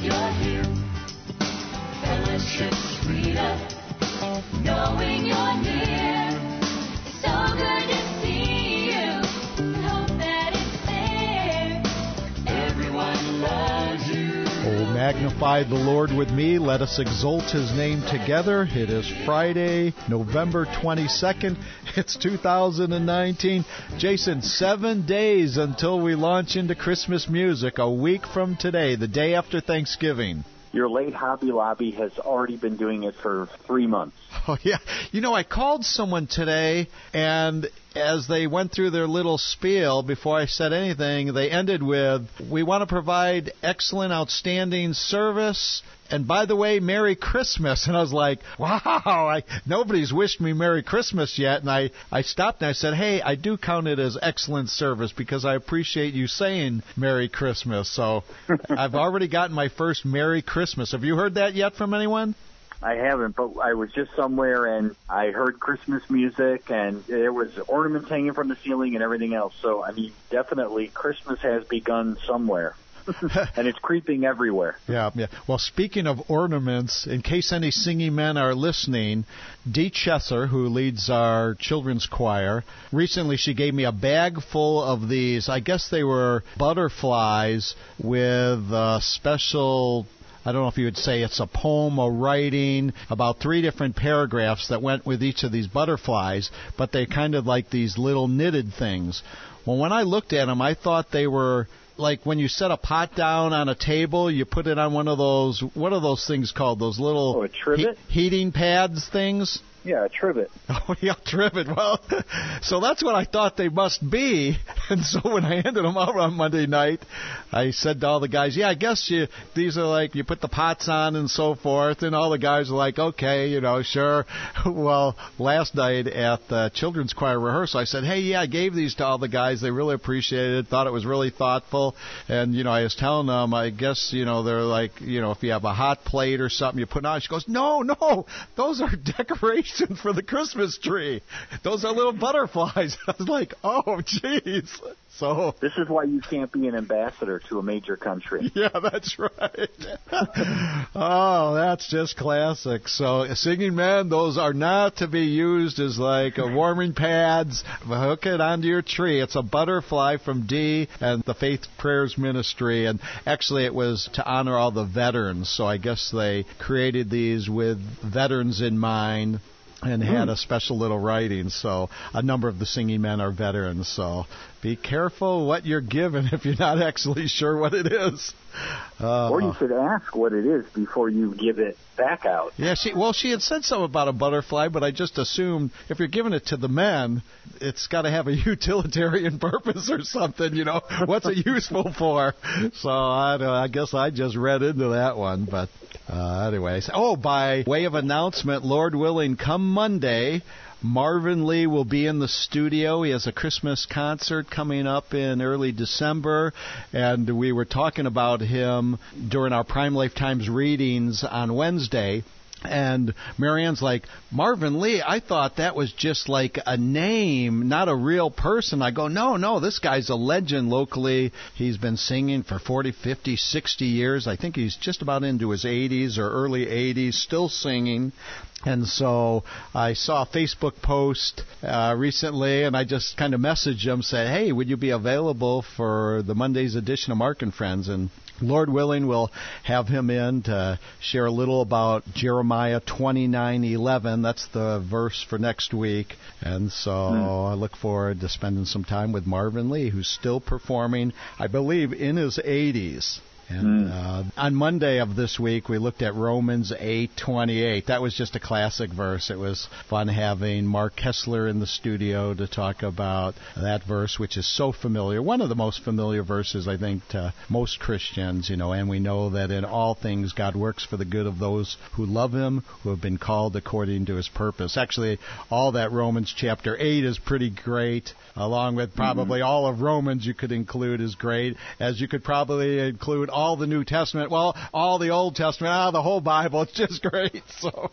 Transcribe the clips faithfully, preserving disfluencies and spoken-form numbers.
you're here. Fellowship's freedom, knowing you're near. It's so good to see you. Hope that it's there. Everyone loves you. Oh, magnify the Lord with me. Let us exalt His name together. It is Friday, November twenty-second. It's two thousand nineteen. Jason, seven days until we launch into Christmas music. A week from today, the day after Thanksgiving. Your late Hobby Lobby has already been doing it for three months. Oh, yeah. You know, I called someone today, and as they went through their little spiel, before I said anything, they ended with, we want to provide excellent, outstanding service. And by the way, Merry Christmas. And I was like, wow, I, nobody's wished me Merry Christmas yet. And I, I stopped and I said, hey, I do count it as excellent service because I appreciate you saying Merry Christmas. So I've already gotten my first Merry Christmas. Have you heard that yet from anyone? I haven't, but I was just somewhere and I heard Christmas music and there was ornaments hanging from the ceiling and everything else. So, I mean, definitely Christmas has begun somewhere. And it's creeping everywhere. Yeah, yeah. Well, speaking of ornaments, in case any singing men are listening, Dee Chesser, who leads our children's choir, recently she gave me a bag full of these. I guess they were butterflies with uh, special... I don't know if you would say it's a poem or writing, about three different paragraphs that went with each of these butterflies, but they're kind of like these little knitted things. Well, when I looked at them, I thought they were like when you set a pot down on a table, you put it on one of those, what are those things called? Those little oh, a trivet? He- heating pads things? Yeah, a trivet. Oh, yeah, trivet. Well, so that's what I thought they must be. And so when I handed them out on Monday night, I said to all the guys, yeah, I guess you these are like you put the pots on and so forth. And all the guys were like, okay, you know, sure. Well, last night at the children's choir rehearsal, I said, hey, yeah, I gave these to all the guys. They really appreciated it, thought it was really thoughtful. And, you know, I was telling them, I guess, you know, they're like, you know, if you have a hot plate or something you put on. She goes, no, no, those are decorations for the Christmas tree. Those are little butterflies. I was like, oh, jeez. So this is why you can't be an ambassador to a major country. Yeah, that's right. Oh, that's just classic. So singing men, those are not to be used as like a warming pads. Hook it onto your tree. It's a butterfly from Dee and the Faith Prayers Ministry. And actually it was to honor all the veterans. So I guess they created these with veterans in mind and had a special little writing. So a number of the singing men are veterans. So be careful what you're given if you're not actually sure what it is. Uh, or you should ask what it is before you give it back out. Yeah, she well, she had said something about a butterfly, but I just assumed if you're giving it to the men, it's got to have a utilitarian purpose or something, you know. What's it useful for? So I, don't, I guess I just read into that one. But uh, anyways, oh, by way of announcement, Lord willing, come Monday, Marvin Lee will be in the studio. He has a Christmas concert coming up in early December, and we were talking about him during our Prime Lifetimes readings on Wednesday. And Marianne's like, Marvin Lee, I thought that was just like a name, not a real person. I go, no, no, this guy's a legend locally. He's been singing for forty, fifty, sixty years. I think he's just about into his eighties or early eighties, still singing. And so I saw a Facebook post uh, recently, and I just kind of messaged him, said, hey, would you be available for the Monday's edition of Mark and Friends? And Lord willing, we'll have him in to share a little about Jeremiah twenty-nine eleven. That's the verse for next week. And so mm. I look forward to spending some time with Marvin Lee, who's still performing, I believe, in his eighties. And uh, on Monday of this week, we looked at Romans eight twenty-eight. That was just a classic verse. It was fun having Mark Kessler in the studio to talk about that verse, which is so familiar. One of the most familiar verses, I think, to most Christians, you know, and we know that in all things God works for the good of those who love Him, who have been called according to His purpose. Actually, all that Romans chapter eight is pretty great, along with probably mm-hmm. all of Romans you could include is great, as you could probably include all the New Testament, well, all the Old Testament, ah, the whole Bible. It's just great. So,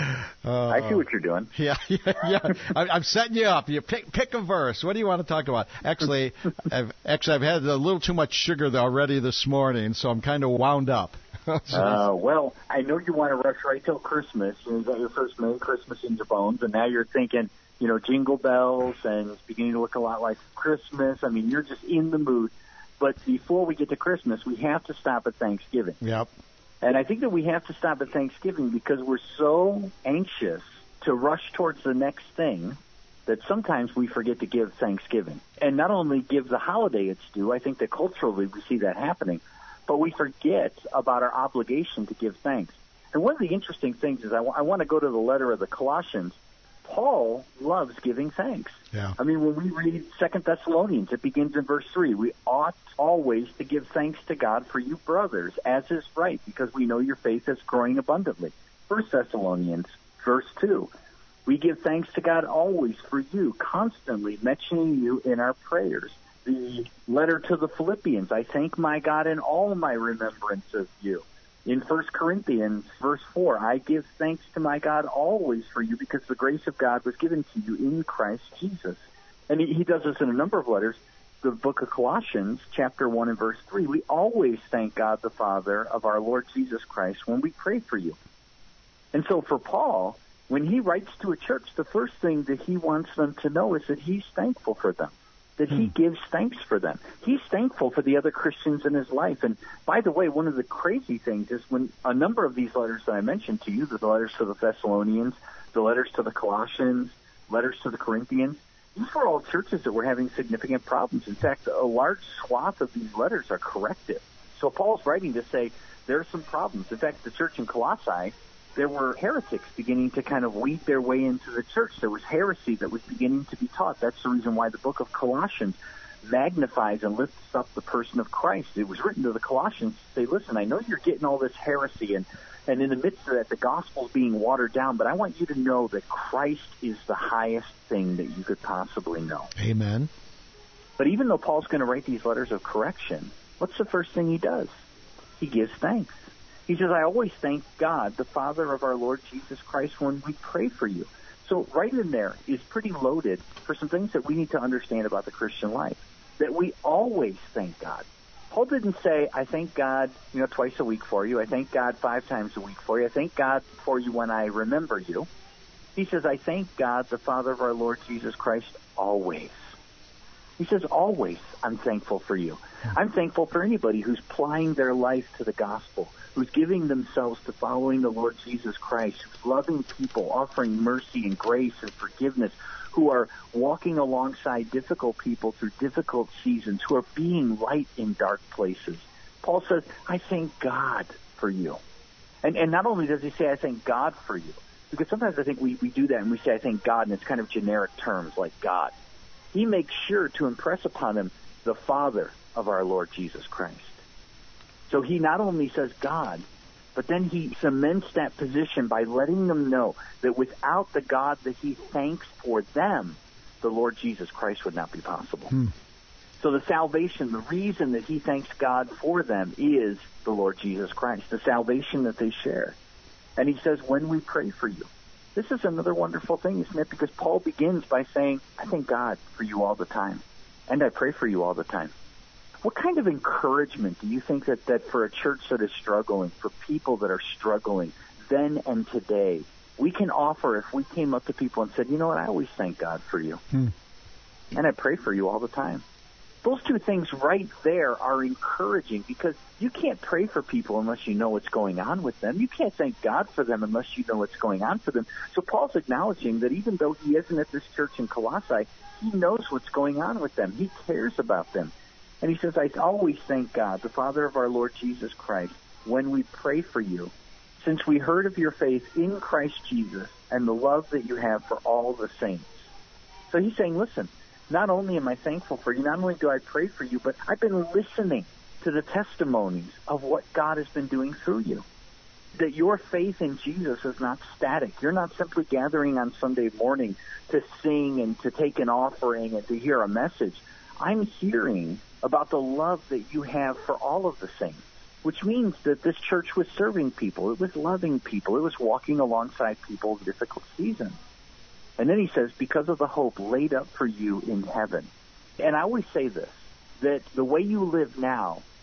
uh, I see what you're doing. Yeah, yeah, yeah. I, I'm setting you up. You pick pick a verse. What do you want to talk about? Actually, I've actually I've had a little too much sugar already this morning, so I'm kind of wound up. uh, well, I know you want to rush right till Christmas. You got your first Merry Christmas in your bones, and now you're thinking, you know, jingle bells, and it's beginning to look a lot like Christmas. I mean, you're just in the mood. But before we get to Christmas, we have to stop at Thanksgiving. Yep. And I think that we have to stop at Thanksgiving because we're so anxious to rush towards the next thing that sometimes we forget to give Thanksgiving. And not only give the holiday its due, I think that culturally we see that happening, but we forget about our obligation to give thanks. And one of the interesting things is I, w- I want to go to the letter of the Colossians. Paul loves giving thanks. Yeah. I mean, when we read Second Thessalonians, it begins in verse three. We ought always to give thanks to God for you brothers, as is right, because we know your faith is growing abundantly. First Thessalonians, verse two. We give thanks to God always for you, constantly mentioning you in our prayers. The letter to the Philippians, I thank my God in all my remembrance of you. In First Corinthians, verse four, I give thanks to my God always for you because the grace of God was given to you in Christ Jesus. And he, he does this in a number of letters. The book of Colossians, chapter one and verse three, we always thank God the Father of our Lord Jesus Christ when we pray for you. And so for Paul, when he writes to a church, the first thing that he wants them to know is that he's thankful for them, that he gives thanks for them. He's thankful for the other Christians in his life. And by the way, one of the crazy things is when a number of these letters that I mentioned to you, the letters to the Thessalonians, the letters to the Colossians, letters to the Corinthians, these were all churches that were having significant problems. In fact, a large swath of these letters are corrective. So Paul's writing to say there are some problems. In fact, the church in Colossae, there were heretics beginning to kind of weed their way into the church. There was heresy that was beginning to be taught. That's the reason why the book of Colossians magnifies and lifts up the person of Christ. It was written to the Colossians to say, listen, I know you're getting all this heresy, and, and in the midst of that, the gospel's being watered down, but I want you to know that Christ is the highest thing that you could possibly know. Amen. But even though Paul's going to write these letters of correction, what's the first thing he does? He gives thanks. He says, I always thank God, the Father of our Lord Jesus Christ, when we pray for you. So right in there is pretty loaded for some things that we need to understand about the Christian life, that we always thank God. Paul didn't say, I thank God, you know, twice a week for you. I thank God five times a week for you. I thank God for you when I remember you. He says, I thank God, the Father of our Lord Jesus Christ, always. He says, always I'm thankful for you. I'm thankful for anybody who's applying their life to the gospel, who's giving themselves to following the Lord Jesus Christ, who's loving people, offering mercy and grace and forgiveness, who are walking alongside difficult people through difficult seasons, who are being light in dark places. Paul says, I thank God for you. And and not only does he say, I thank God for you, because sometimes I think we, we do that and we say, I thank God, and it's kind of generic terms like God. He makes sure to impress upon them the Father of our Lord Jesus Christ. So he not only says God, but then he cements that position by letting them know that without the God that he thanks for them, the Lord Jesus Christ would not be possible. Hmm. So the salvation, the reason that he thanks God for them is the Lord Jesus Christ, the salvation that they share. And he says, when we pray for you. This is another wonderful thing, isn't it? Because Paul begins by saying, I thank God for you all the time, and I pray for you all the time. What kind of encouragement do you think that, that for a church that is struggling, for people that are struggling, then and today, we can offer if we came up to people and said, you know what, I always thank God for you, hmm. and I pray for you all the time. Those two things right there are encouraging, because you can't pray for people unless you know what's going on with them. You can't thank God for them unless you know what's going on for them. So Paul's acknowledging that even though he isn't at this church in Colossae, he knows what's going on with them. He cares about them. And he says, I always thank God, the Father of our Lord Jesus Christ, when we pray for you, since we heard of your faith in Christ Jesus and the love that you have for all the saints. So he's saying, listen, not only am I thankful for you, not only do I pray for you, but I've been listening to the testimonies of what God has been doing through you. That your faith in Jesus is not static. You're not simply gathering on Sunday morning to sing and to take an offering and to hear a message. I'm hearing about the love that you have for all of the saints, which means that this church was serving people. It was loving people. It was walking alongside people in difficult seasons. And then he says, because of the hope laid up for you in heaven. And I always say this, that the way you live now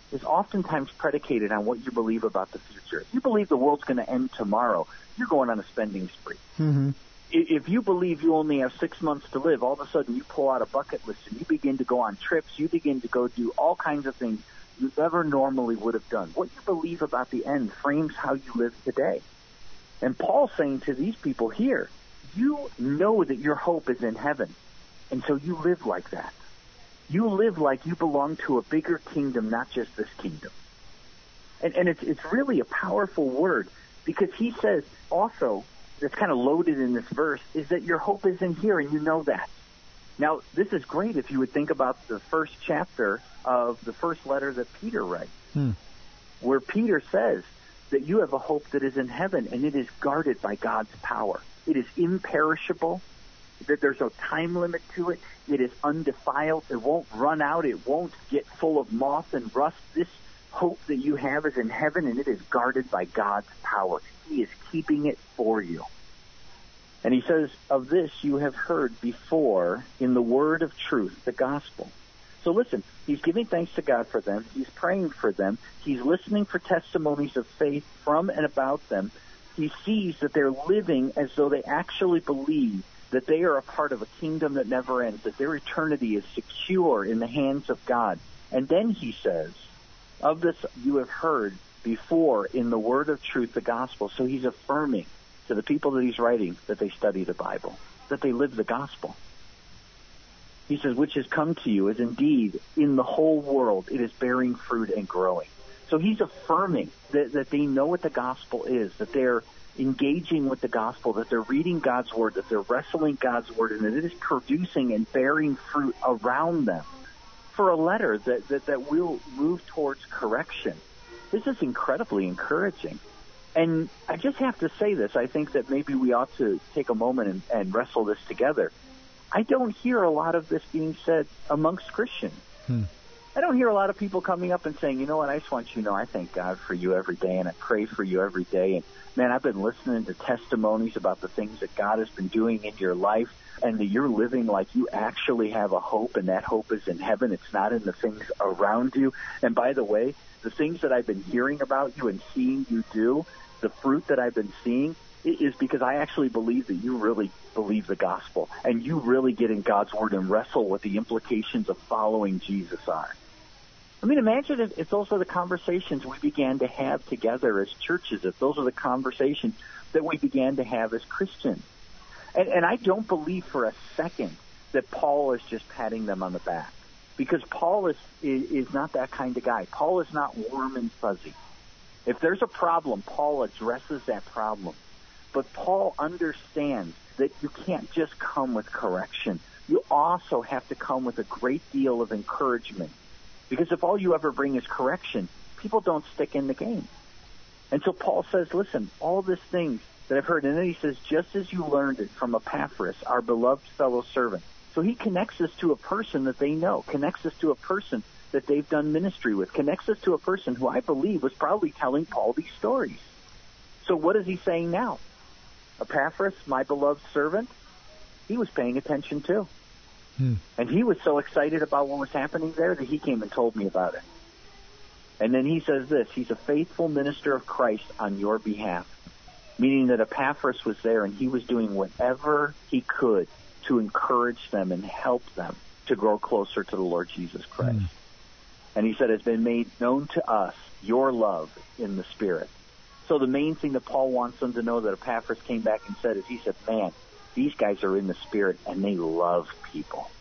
is oftentimes predicated on what you believe about the future. If you believe the world's going to end tomorrow, you're going on a spending spree. Mm-hmm. If you believe you only have six months to live, all of a sudden you pull out a bucket list and you begin to go on trips. You begin to go do all kinds of things you never normally would have done. What you believe about the end frames how you live today. And Paul's saying to these people here, you know that your hope is in heaven, and so you live like that. You live like you belong to a bigger kingdom, not just this kingdom. And, and it's, it's really a powerful word, because he says also, that's kind of loaded in this verse, is that your hope is in here, and you know that. Now, this is great if you would think about the first chapter of the first letter that Peter writes, hmm. where Peter says that you have a hope that is in heaven, and it is guarded by God's power. It is imperishable, that there's no time limit to it. It is undefiled. It won't run out. It won't get full of moth and rust. This hope that you have is in heaven, and it is guarded by God's power. He is keeping it for you. And he says, of this you have heard before in the word of truth, the gospel. So listen, he's giving thanks to God for them. He's praying for them. He's listening for testimonies of faith from and about them. He sees that they're living as though they actually believe that they are a part of a kingdom that never ends, that their eternity is secure in the hands of God. And then he says, of this you have heard before in the word of truth, the gospel. So he's affirming to the people that he's writing that they study the Bible, that they live the gospel. He says, which has come to you is indeed in the whole world, it is bearing fruit and growing. So he's affirming that, that they know what the gospel is, that they're engaging with the gospel, that they're reading God's word, that they're wrestling God's word, and that it is producing and bearing fruit around them for a letter that, that, that will move towards correction. This is incredibly encouraging. And I just have to say this. I think that maybe we ought to take a moment and, and wrestle this together. I don't hear a lot of this being said amongst Christians. Hmm. I don't hear a lot of people coming up and saying, you know what, I just want you to know I thank God for you every day, and I pray for you every day. And, man, I've been listening to testimonies about the things that God has been doing in your life, and that you're living like you actually have a hope, and that hope is in heaven. It's not in the things around you. And by the way, the things that I've been hearing about you and seeing you do, the fruit that I've been seeing, is because I actually believe that you really believe the gospel, and you really get in God's word and wrestle what the implications of following Jesus are. I mean, imagine if, if those are the conversations we began to have together as churches, if those are the conversations that we began to have as Christians. And, and I don't believe for a second that Paul is just patting them on the back, because Paul is, is, is not that kind of guy. Paul is not warm and fuzzy. If there's a problem, Paul addresses that problem. But Paul understands that you can't just come with correction. You also have to come with a great deal of encouragement. Because if all you ever bring is correction, people don't stick in the game. And so Paul says, listen, all these things that I've heard, and then he says, just as you learned it from Epaphras, our beloved fellow servant. So he connects us to a person that they know, connects us to a person that they've done ministry with, connects us to a person who I believe was probably telling Paul these stories. So what is he saying now? Epaphras, my beloved servant, he was paying attention too. Hmm. And he was so excited about what was happening there that he came and told me about it. And then he says this, he's a faithful minister of Christ on your behalf, meaning that Epaphras was there and he was doing whatever he could to encourage them and help them to grow closer to the Lord Jesus Christ. Hmm. And he said, it's been made known to us, your love in the Spirit. So the main thing that Paul wants them to know that Epaphras came back and said is, he said, man, these guys are in the Spirit and they love people.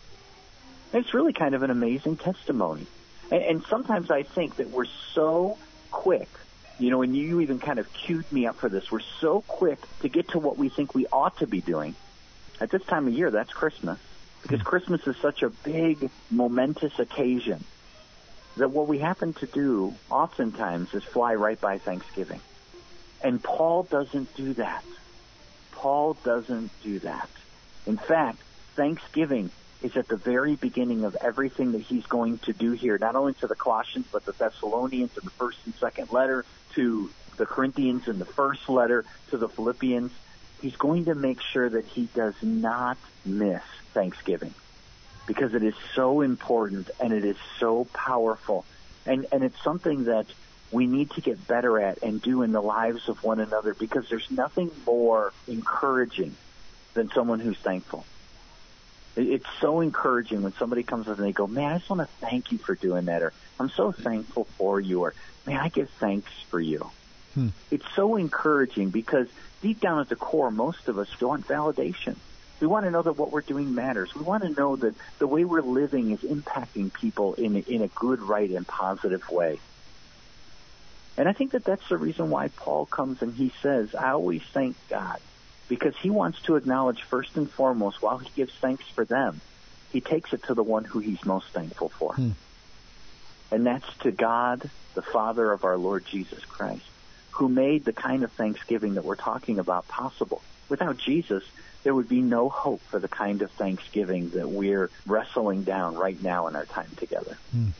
And it's really kind of an amazing testimony. And, and sometimes I think that we're so quick, you know, and you even kind of cued me up for this, we're so quick to get to what we think we ought to be doing. At this time of year, that's Christmas. Because Christmas is such a big, momentous occasion that what we happen to do oftentimes is fly right by Thanksgiving. And Paul doesn't do that. Paul doesn't do that. In fact, Thanksgiving is at the very beginning of everything that he's going to do here, not only to the Colossians, but the Thessalonians in the first and second letter, to the Corinthians in the first letter, to the Philippians. He's going to make sure that he does not miss Thanksgiving, because it is so important and it is so powerful. And, and it's something that we need to get better at and do in the lives of one another, because there's nothing more encouraging than someone who's thankful. It's so encouraging when somebody comes up and they go, man, I just want to thank you for doing that, or I'm so thankful for you, or man, I give thanks for you. Hmm. It's so encouraging because deep down at the core, most of us want validation. We want to know that what we're doing matters. We want to know that the way we're living is impacting people in a, in a good, right, and positive way. And I think that that's the reason why Paul comes and he says, I always thank God, because he wants to acknowledge first and foremost, while he gives thanks for them, he takes it to the one who he's most thankful for. Hmm. And that's to God, the Father of our Lord Jesus Christ, who made the kind of thanksgiving that we're talking about possible. Without Jesus, there would be no hope for the kind of thanksgiving that we're wrestling down right now in our time together. Hmm.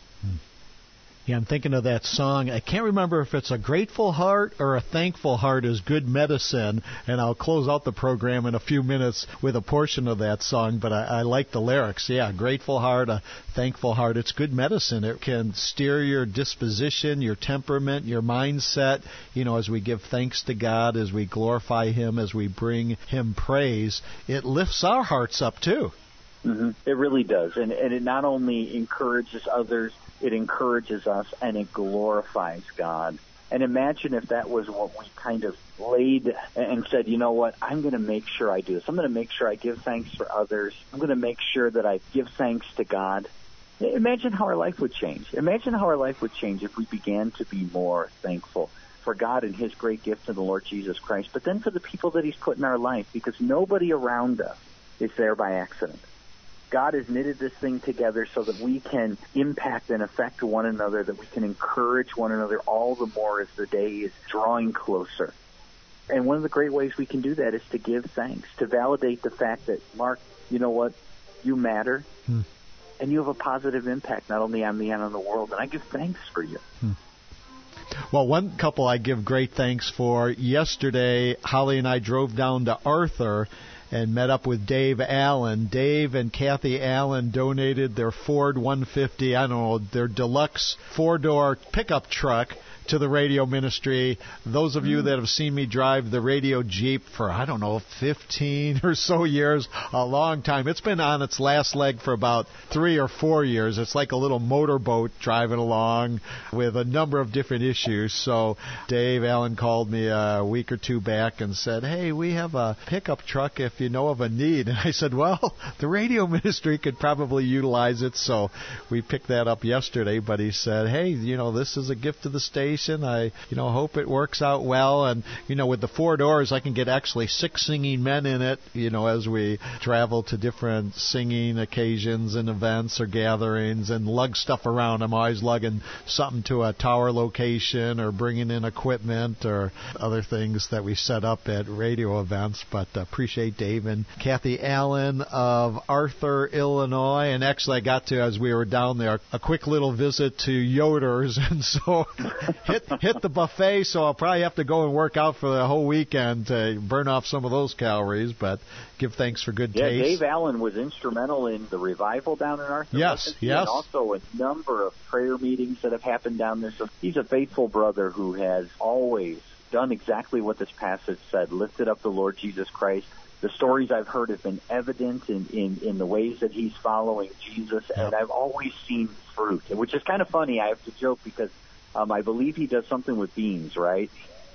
Yeah, I'm thinking of that song. I can't remember if it's a grateful heart or a thankful heart is good medicine, and I'll close out the program in a few minutes with a portion of that song, but I, I like the lyrics. Yeah, grateful heart, a thankful heart, it's good medicine. It can steer your disposition, your temperament, your mindset, you know, as we give thanks to God, as we glorify Him, as we bring Him praise. It lifts our hearts up, too. Mm-hmm. It really does, and, and it not only encourages others, it encourages us, and it glorifies God. And imagine if that was what we kind of laid and said, you know what, I'm going to make sure I do this. I'm going to make sure I give thanks for others. I'm going to make sure that I give thanks to God. Imagine how our life would change. Imagine how our life would change if we began to be more thankful for God and His great gift in the Lord Jesus Christ, but then for the people that He's put in our life, because nobody around us is there by accident. God has knitted this thing together so that we can impact and affect one another, that we can encourage one another all the more as the day is drawing closer. And one of the great ways we can do that is to give thanks, to validate the fact that, Mark, you know what, you matter, hmm. and you have a positive impact not only on me and on the world, and I give thanks for you. Hmm. Well, one couple I give great thanks for. Yesterday, Holly and I drove down to Arthur and met up with Dave Allen. Dave and Kathy Allen donated their Ford one fifty, I don't know, their deluxe four-door pickup truck to the radio ministry. Those of you that have seen me drive the radio Jeep for, I don't know, fifteen or so years, a long time. It's been on its last leg for about three or four years. It's like a little motorboat driving along with a number of different issues. So Dave Allen called me a week or two back and said, hey, we have a pickup truck if you know of a need. And I said, well, the radio ministry could probably utilize it. So we picked that up yesterday. But he said, hey, you know, this is a gift to the station. I, you know, hope it works out well. And, you know, with the four doors, I can get actually six singing men in it, you know, as we travel to different singing occasions and events or gatherings and lug stuff around. I'm always lugging something to a tower location or bringing in equipment or other things that we set up at radio events. But uh, appreciate Dave and Kathy Allen of Arthur, Illinois. And actually, I got to, as we were down there, a quick little visit to Yoder's. And so hit hit the buffet, so I'll probably have to go and work out for the whole weekend to burn off some of those calories, but give thanks for good yeah, taste. Dave Allen was instrumental in the revival down in Arthur. Yes, yes. And also a number of prayer meetings that have happened down there. So he's a faithful brother who has always done exactly what this passage said, lifted up the Lord Jesus Christ. The stories I've heard have been evident in, in, in the ways that he's following Jesus, yep. and I've always seen fruit, which is kind of funny. I have to joke because Um, I believe he does something with beans, right?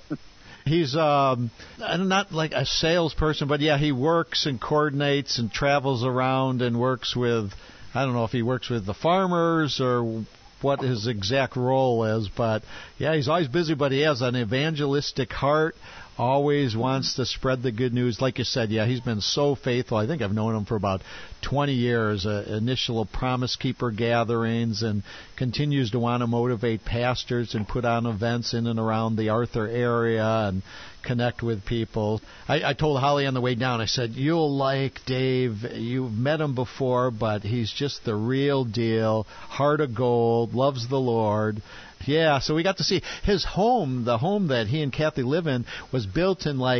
He's um, not like a salesperson, but yeah, he works and coordinates and travels around and works with, I don't know if he works with the farmers or what his exact role is, but yeah, he's always busy, but he has an evangelistic heart, always wants to spread the good news. Like you said, yeah, he's been so faithful. I think I've known him for about twenty years, uh, initial Promise Keeper gatherings, and continues to want to motivate pastors and put on events in and around the Arthur area and connect with people. I, I told Holly on the way down, I said, you'll like Dave. You've met him before, but he's just the real deal, heart of gold, loves the Lord. Yeah, so we got to see his home. The home that he and Kathy live in was built in like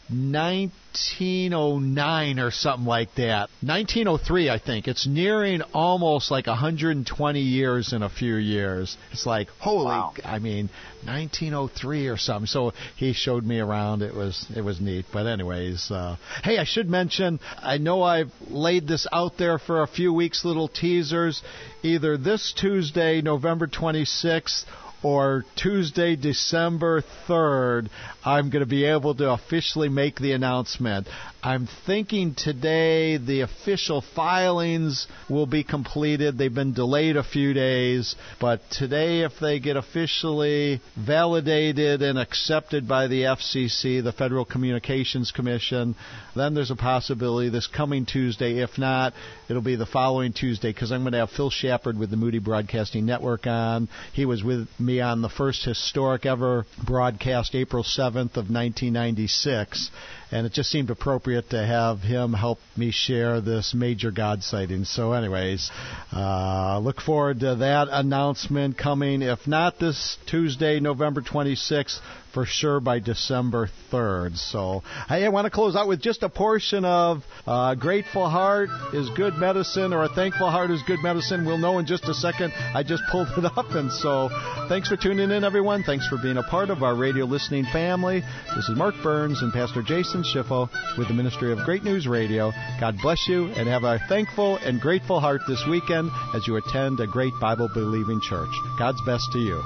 nineteen oh nine or something like that. nineteen oh three, I think. It's nearing almost like one hundred twenty years in a few years. It's like, holy, Wow. I mean, nineteen oh three or something. So he showed me around. It was it was neat. But anyways, uh, hey, I should mention, I know I've laid this out there for a few weeks, little teasers. Either this Tuesday, November twenty-sixth, or Tuesday, December third, I'm going to be able to officially make the announcement. I'm thinking today the official filings will be completed. They've been delayed a few days, but today, if they get officially validated and accepted by the F C C, the Federal Communications Commission, then there's a possibility this coming Tuesday. If not, it'll be the following Tuesday, because I'm going to have Phil Shepard with the Moody Broadcasting Network on. He was with me on the first historic ever broadcast, April seventh of nineteen ninety-six, and it just seemed appropriate to have him help me share this major God sighting. So anyways, uh, look forward to that announcement coming, if not this Tuesday, November twenty-sixth, for sure by December third. So hey, I want to close out with just a portion of uh, Grateful Heart is Good Medicine, or A Thankful Heart is Good Medicine. We'll know in just a second. I just pulled it up, and so thanks for tuning in, everyone. Thanks for being a part of our radio listening family. This is Mark Burns and Pastor Jason Schiffo with the Ministry of Great News Radio. God bless you, and have a thankful and grateful heart this weekend as you attend a great Bible-believing church. God's best to you.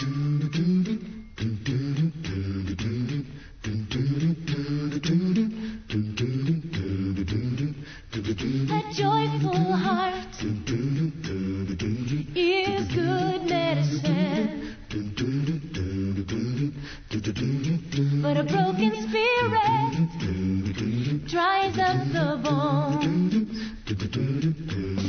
A joyful heart is good medicine, but a broken spirit dries up the bones.